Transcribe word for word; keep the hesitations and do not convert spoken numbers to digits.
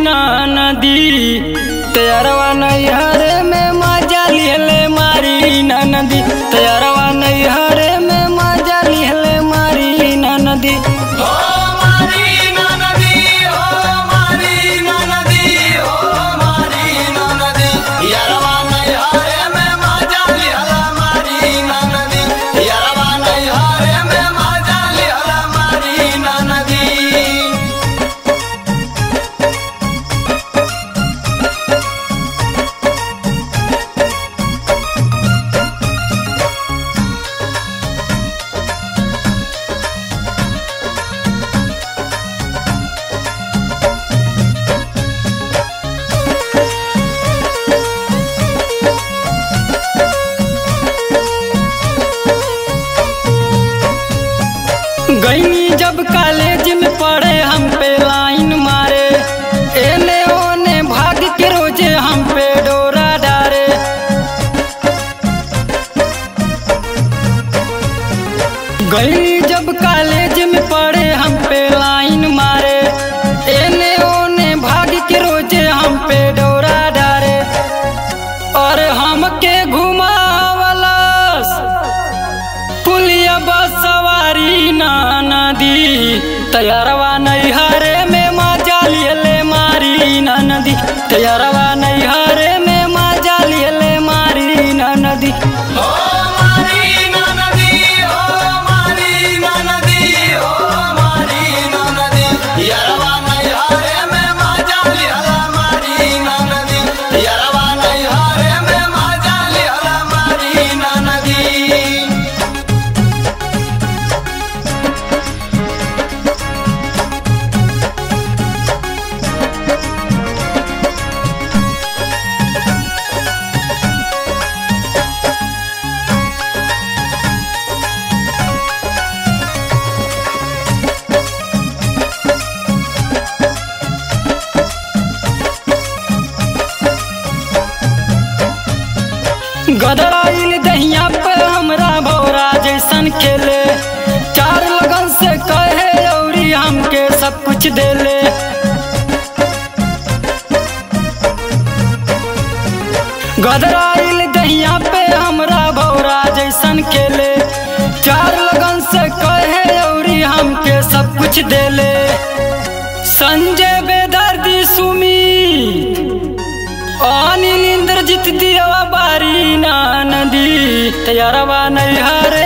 ना नदी तैयारवा नैहरे में मजा लिहले मारी ना नदी तैयारवा नैहरे में मजा लिहले मारी ना नदी गईनी जब कॉलेज में पढ़े हम पे लाइन मारे एने ओने भाग के रोजे हम पे डोरा डारे गईनी जब कॉलेज में पढ़े हम पे लाइन मारे एने ओने भाग के रोजे हम पे डोरा डारे और हमके घुमावलस पुलिया बस सवारी ना नदी तैयारवा नैहरे में मजा लिहले मारी ना नदी तैयारवा नैहरे में मजा लिहले मारी ना नदी गदराइल दहिया पे हमरा भौरा जैसन खेले चार लगन से कहे औरी हमके सब कुछ देले गदराइल दहिया पे हमरा भौरा जैसन खेले चार लगन से कहे औरी हमके सब कुछ देले संजय बेदर्दी सुमीत अनिल इंद्रजीत दिया बारी ना नदी तैयारवा नैहरे